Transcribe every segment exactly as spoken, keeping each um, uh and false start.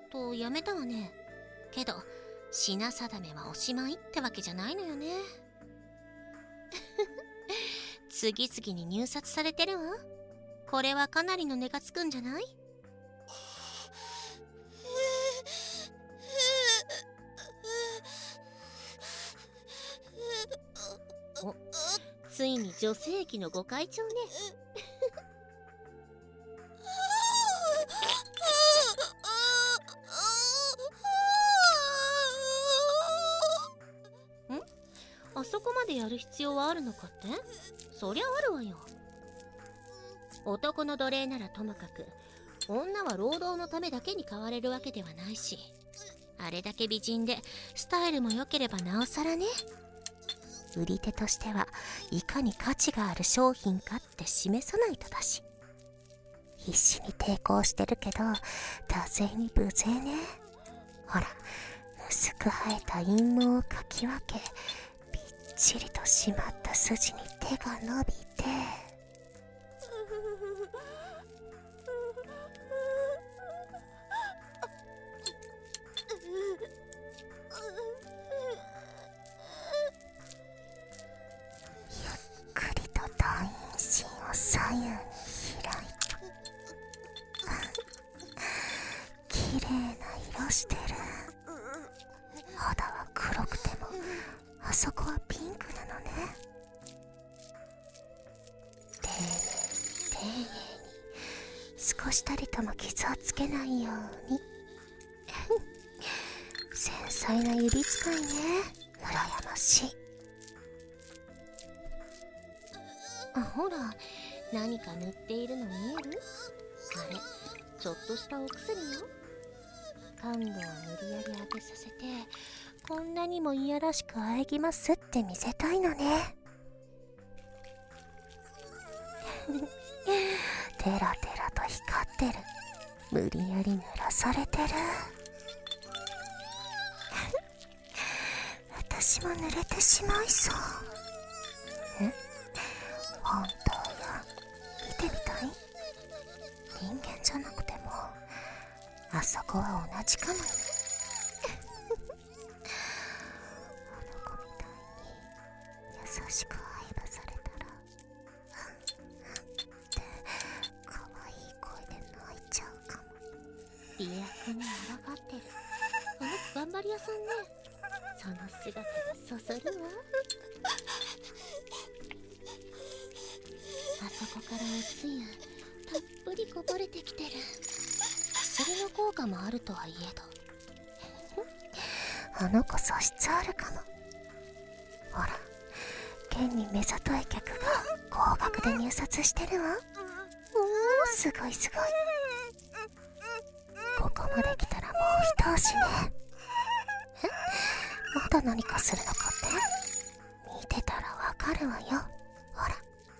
とやめたわね。けど品定めはおしまいってわけじゃないのよね。次々に入札されてるわ。これはかなりの値がつくんじゃない？お、ついに女性器のご会長ね。ん？あそこまでやる必要はあるのかって？そりゃあるわよ。男の奴隷ならともかく、女は労働のためだけに買われるわけではないし、あれだけ美人でスタイルも良ければなおさらね。売り手としてはいかに価値がある商品かって示さないとだし。必死に抵抗してるけど多勢に無勢ね。ほら、薄く生えた陰毛をかき分け、びっちりと締まった筋に手が伸びて、ゆっくりと大陰唇を左右に開いた。綺麗な色してる。肌は黒くてもあそこはピンクなのね。丁寧に丁寧に、少したりとも傷をつけないように。繊細な指使いね。羨ましい。あ、ほら、何か塗っているの見える？あれ、ちょっとしたお薬よ。感度を無理やり上げさせて、こんなにもいやらしく喘ぎますって見せたいのね。テラテラと光ってる。無理やり濡らされてる。私も濡れてしまいそう。え？本当よ。見てみたい？人間じゃなくてもあそこは同じかもよ。あの子みたいに優しく愛撫されたらって可愛い声で泣いちゃうかも。リア君に抗ってる。あの子頑張り屋さんね。その姿がそそるわ。あそこからおつゆたっぷりこぼれてきてる。薬の効果もあるとはいえど。あの子素質あるかも。ほら、現に目ざとい客が高額で入札してるわ。おー、すごいすごい。ここまで来たらもう一押しね。え？まだ何かするのかって？見てたらわかるわよ。ほら。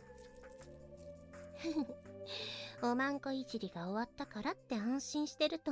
おまんこいじりが終わったからって安心してると。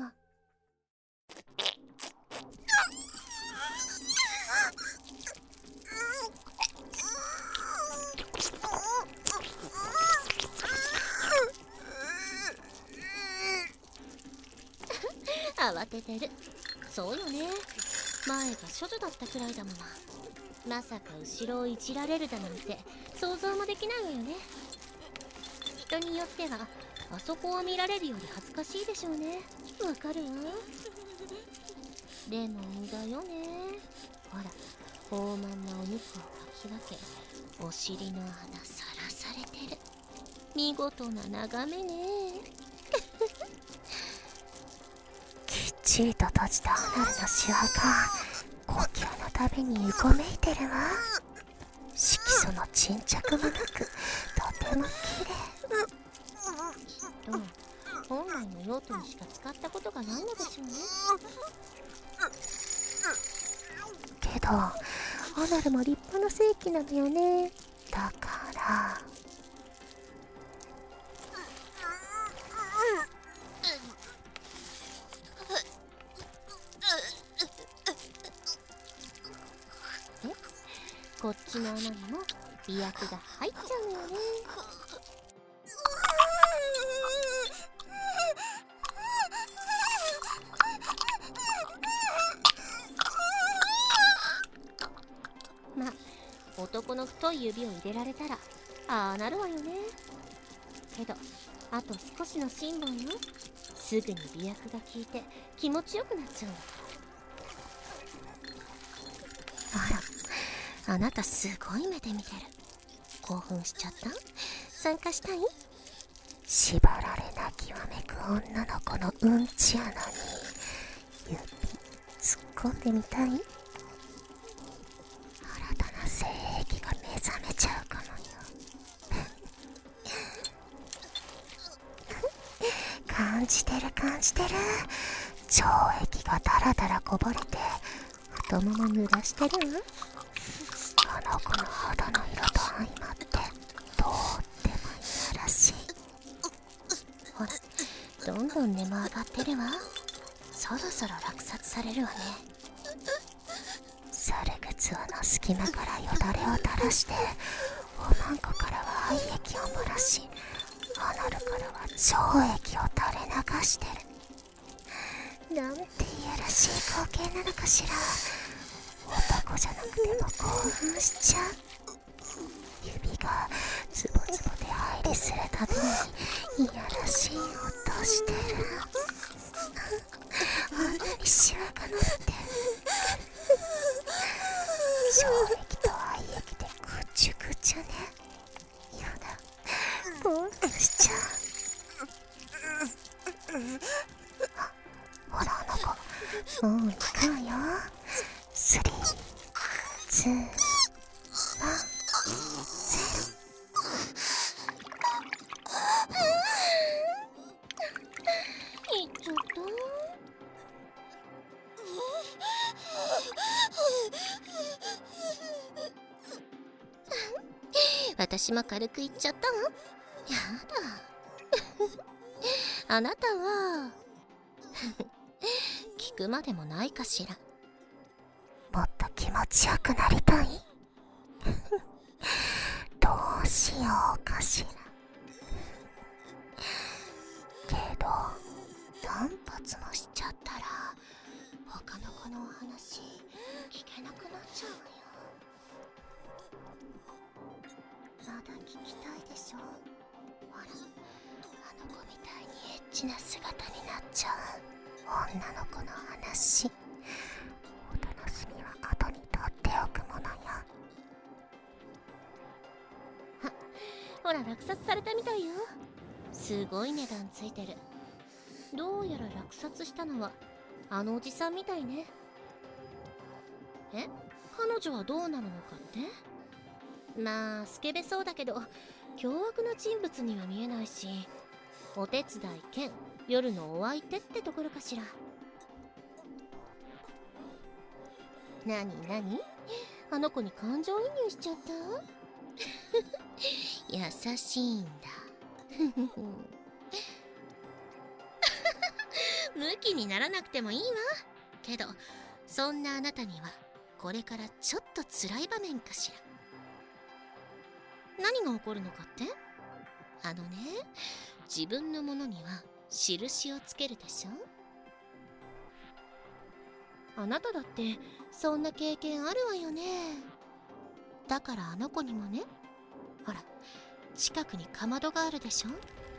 慌ててる。そうよね。前が処女だったくらいだもの。まさか後ろをいじられるだなんて想像もできないわよね。人によってはあそこを見られるより恥ずかしいでしょうね。わかるわ。でも無駄よね。ほら、豊満なお肉をかき分け、お尻の穴さらされてる。見事な眺めね。きっちりと閉じたアナルのシワが呼吸のたびにうごめいてるわ。色素の沈着もなくとても綺麗。きっと本来の用途にしか使ったことがないのでしょうね。けどアナルも立派な正規なのよね。だからこっちの穴にも媚薬が入っちゃうのよね。 男の太い指を入れられたらああなるわよね。けどあと少しの辛抱よ。すぐに媚薬が効いて気持ちよくなっちゃうんだから。あら、あなたすごい目で見てる。興奮しちゃった？参加したい？縛られなきわめく女の子のうんち穴に指突っ込んでみたい？新たな性癖が目覚めちゃうかもよ。感じてる感じてる。腸液がダラダラこぼれて太もも濡らしてる？あの子の肌の色と相まってとってもいやらしい。ほら、どんどん根も上がってるわ。そろそろ落札されるわね。猿靴輪の隙間からよだれを垂らして、おまんこからは愛液を漏らし、アナルからは腸液を垂れ流してる。なんていやらしい光景なのかしら。男じゃなくても興奮しちゃう。指がズボズボで入りするたびにいやらしい音してる。あんなにシワが伸びて腸液と愛液でぐちゅぐちゅね。やだ、興奮しちゃう。あ、ほらあの子、もう行くわよ。スリー、ツー、ワン、ゼロ。いっちゃった。私も軽く言っちゃったの？やだ。あなたは聞くまでもないかしら。もっと気持ちよくなりたい？どうしようかしら。けど何発もしちゃったら他の子のお話聞けなくなっちゃうわよ。まだ聞きたいでしょ。ほら、あの子みたいにエッチな姿になっちゃう女の子の話。お楽しみは後にとっておくものよ。あ、ほら落札されたみたいよ。すごい値段ついてる。どうやら落札したのはあのおじさんみたいね。え、彼女はどうなるのかって？まあスケベそうだけど凶悪な人物には見えないし、お手伝い兼夜のお相手ってところかしら。なになに、あの子に感情移入しちゃった？優しいんだ。ムキにならなくてもいいわ。けどそんなあなたにはこれからちょっと辛い場面かしら。何が起こるのかって？あのね、自分のものには印をつけるでしょ。あなただってそんな経験あるわよね。だからあの子にもね、ほら近くにかまどがあるでしょ。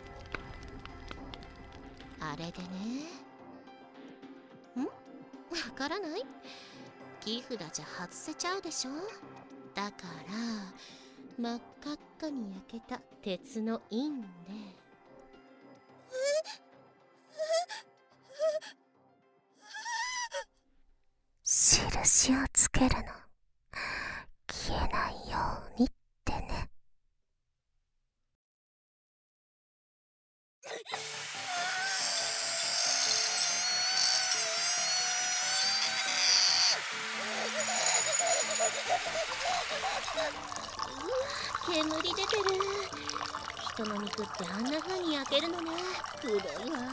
あれでね、ん？わからない？木札じゃ外せちゃうでしょ。だから真っ赤っかに焼けた鉄の印で印をつけるの。消えないようにってね。煙出てる。人の肉ってあんな風に焼けるのね。黒いわ。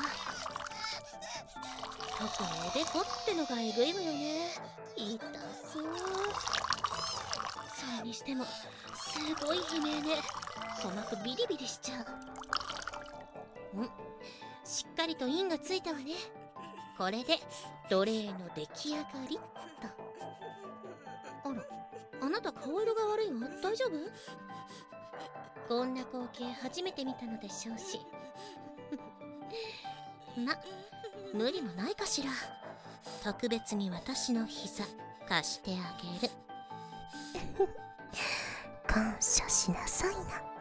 特におでこってのがえぐいわよね。痛そう。それにしてもすごい悲鳴ね。鼓膜ビリビリしちゃう。ん、しっかりと印がついたわね。これで奴隷の出来上がりっと。あら、あなた顔色が悪いわ。 大丈夫？こんな光景初めて見たのでしょうしま、無理もないかしら。特別に私の膝貸してあげる感謝しなさいな。